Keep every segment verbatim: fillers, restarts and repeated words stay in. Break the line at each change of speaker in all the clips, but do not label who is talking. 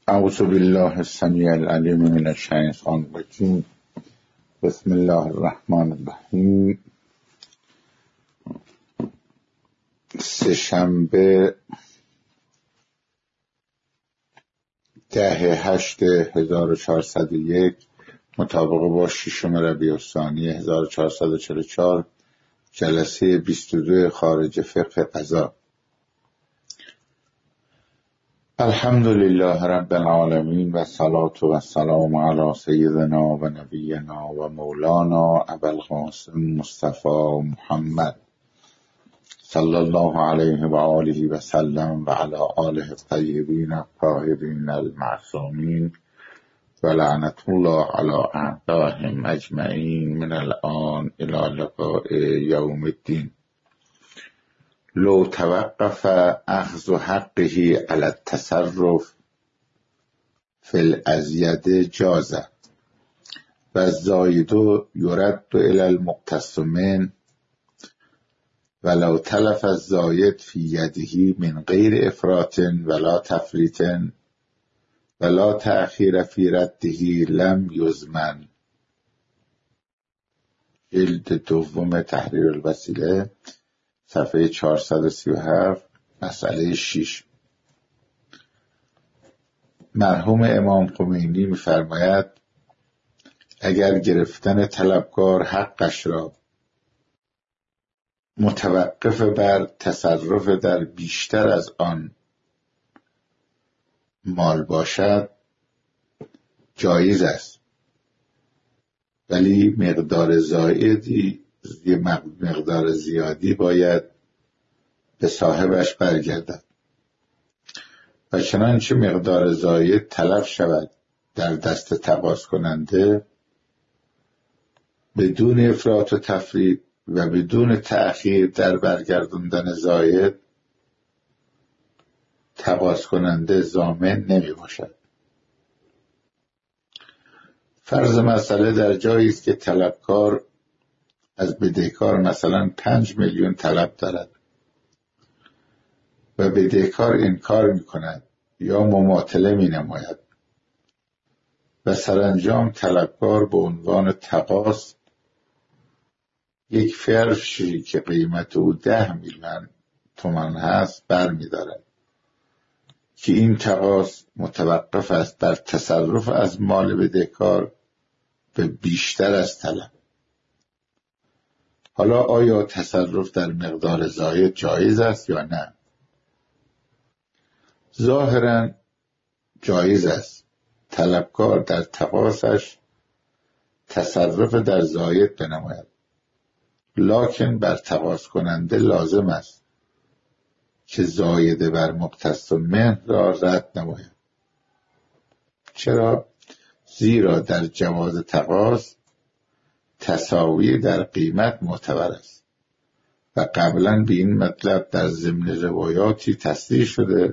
اعوذ بالله السمیع العلیم من الشیطان الرجیم. بسم الله الرحمن الرحیم. سه‌شنبه ده هشت هزار و چهارصد و یک مطابق با ششم ربیع الثانی هزار و چهارصد و چهل و چهار، جلسه بیست و دو خارج فقه قضا. الحمد لله رب العالمین و صلاة و سلام علی سیدنا و نبینا و مولانا ابوالقاسم مصطفی محمد صلی الله علیه و آله و سلم و علی آله الطیبین الطاهرین المعصومین و لعنت الله علی اعدائهم اجمعین من الآن الی لقاء یوم الدین. لو توقف اخذ حقه علی التصرف فی الازید جاز و الزاید یرد الی المقتص منه ولو تلف الزاید فی یده من غیر افراط ولا تفریط ولا تأخیر فی رده لم یضمن. جلد دوم تحریر الوسیله، صفحه چهارصد و سی و هفت، مسئله شش. مرحوم امام خمینی می‌فرماید اگر گرفتن طلبکار حقش را متوقف بر تصرف در بیشتر از آن مال باشد جایز است، ولی مقدار زائدی مقدار زیادی باید به صاحبش برگردد و چنانچه مقدار زاید تلف شود در دست تقاضا کننده بدون افراط و تفریط و بدون تأخیر در برگرداندن زاید، تقاضا کننده ضامن نمی باشد. فرض مسئله در جایی است که طلبکار از بدهکار مثلا پنج میلیون طلب دارد و بدهکار انکار می کند یا مماطله می نماید و سرانجام طلبکار به عنوان تقاضا یک فرشی که قیمت او ده میلیون تومان هست بر می دارد که این تقاضا متوقف است در تصرف از مال بدهکار به بیشتر از طلب. حالا آیا تصرف در مقدار زاید جایز است یا نه؟ ظاهراً جایز است. طلبکار در تقاضاش تصرف در زاید بنماید، لکن بر تقاضا کننده لازم است که زاید بر مقتص منه را رد نماید. چرا؟ زیرا در جواز تقاضا تساوی در قیمت معتبر است و قبلا به این مطلب در ضمن روایاتی تصریح شده،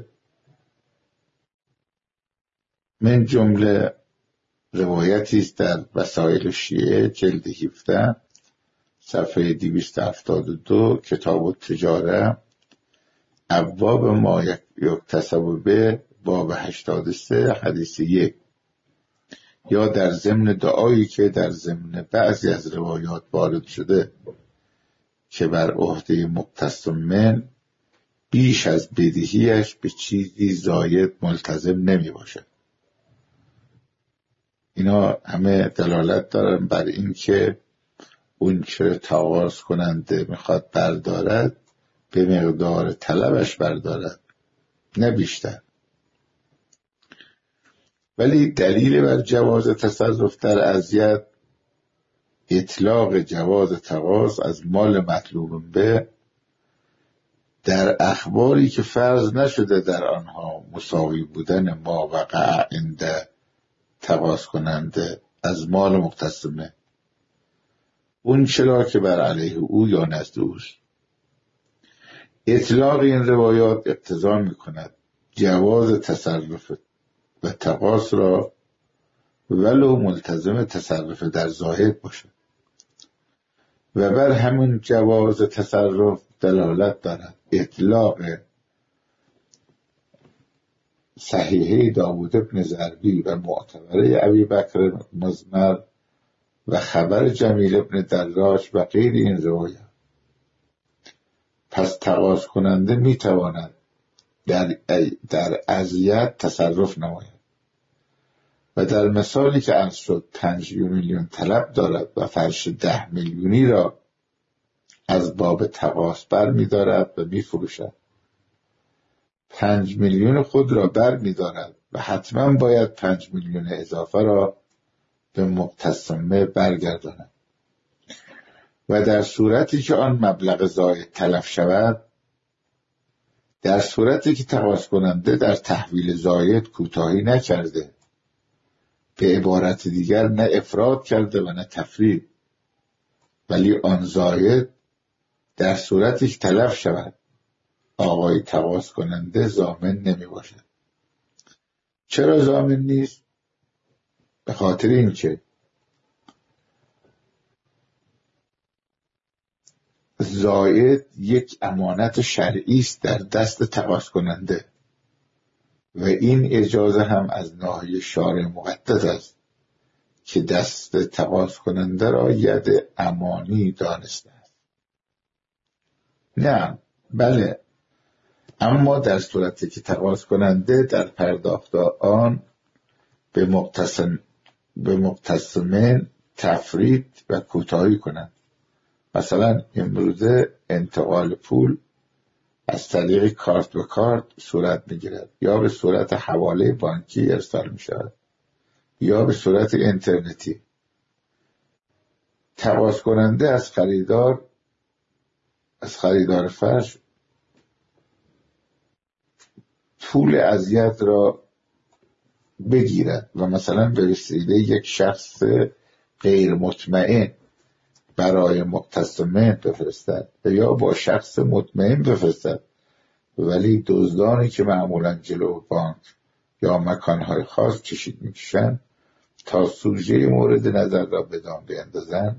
من جمله روایتی است در وسائل شیعه جلد هفده صفحه دویست و هفتاد و دو کتاب التجاره ابواب ما یکتسب به باب هشتاد و سه حدیث یک، یا در ضمن دعایی که در ضمن بعضی از روایات وارد شده که بر عهده مقتص منه بیش از بدهیش به چیزی زاید ملتزم نمی باشد. اینا همه دلالت دارن بر این که اون چه تقاضا کننده میخواد بردارد به مقدار طلبش بردارد، نه بیشتر. ولی دلیل بر جواز تصرف در ازید اطلاق جواز تقاضا از مال مطلوب به در اخباری که فرض نشده در آنها مساوی بودن ما وقع عند تقاضا کننده از مال مقتص منه، اون چرا که بر علیه او یا نزد اوست. اطلاق این روایات اقتضا می کند جواز تصرف و تقاضا را ولو ملتزم تصرف در زاید باشد و بر همین جواز تصرف دلالت دارد اطلاق صحیحه داوود ابن ضربی و معتبره ابی بکر مزمر و خبر جمیل ابن دراج و غیر این روایات. پس تقاضا کننده میتواند در در اذیت تصرف نماید و در مثالی که عرض شد پنج میلیون طلب دارد و فرش ده میلیونی را از باب تقاضا بر می‌دارد و می‌فروشد. پنج میلیون خود را بر می‌دارد و حتما باید پنج میلیون اضافه را به مقتسمه برگرداند و در صورتی که آن مبلغ زائد تلف شود، در صورتی که تقاضا کننده در تحویل زائد کوتاهی نکرده، به عبارت دیگر نه افراط کرده و نه تفرید، ولی آن زائد در صورتی که تلف شود آقای تقاضا کننده ضامن نمی باشد. چرا ضامن نیست؟ به خاطر اینکه زائد یک امانت شرعی است در دست تقاضا کننده و این اجازه هم از ناحیه شارع مقدس است که دست تقاضا کننده را ید امانی دانسته است. نه، بله، اما در صورتی که تقاضا کننده در پرداخت آن به مقتسم به مقتسمین تفرید و کوتاهی کنند. مثلا امروزه انتقال پول از طریق کارت به کارت صورت میگیرد یا به صورت حواله بانکی ارسال می شود یا به صورت اینترنتی. تقاضا کننده از خریدار از خریدار فرش پول اذیت را بگیرد و مثلا به وسیله یک شخص غیر مطمئن برای مقتسمین بفرستد یا با شخص مطمئن بفرستد، ولی دزدانی که معمولا جلو بانک یا مکانهای خاص کشید میکشن تا سوژه مورد نظر را به دام بیندازن،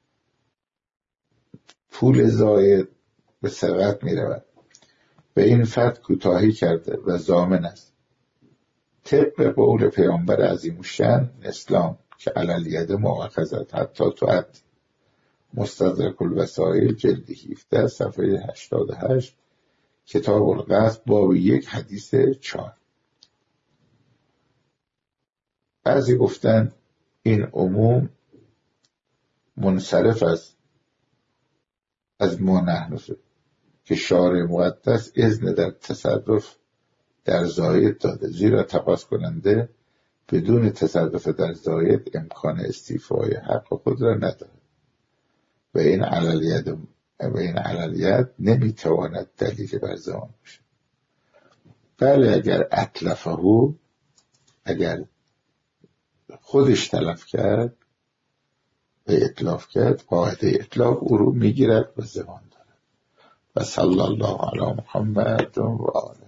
پول زائد به سرقت میرود و این فرد کوتاهی کرده و ضامن است. طبق قول پیامبر عظیم الشأن اسلام که علی ید مؤاخذت حتی تعد، مستدرک الوسائل جلد هفده صفحه هشتاد و هشت، کتاب القصد باب یک حدیث چهار. بعضی گفتن این عموم منصرف است از ما نحنفه که شارع مقدس اذن در تصرف در زائد داده، زیرا تقاضا کننده بدون تصرف در زائد امکان استیفای حق خود را ندارد و این علالیت و این علالیت نمیتواند دلیل بر ضمان باشد. بله، اگر اتلفه اگر خودش تلف کرد و اتلاف کرد، قاعده اتلاف او رو میگیرد و ضمان دارد. و صلی الله علی محمد و آله.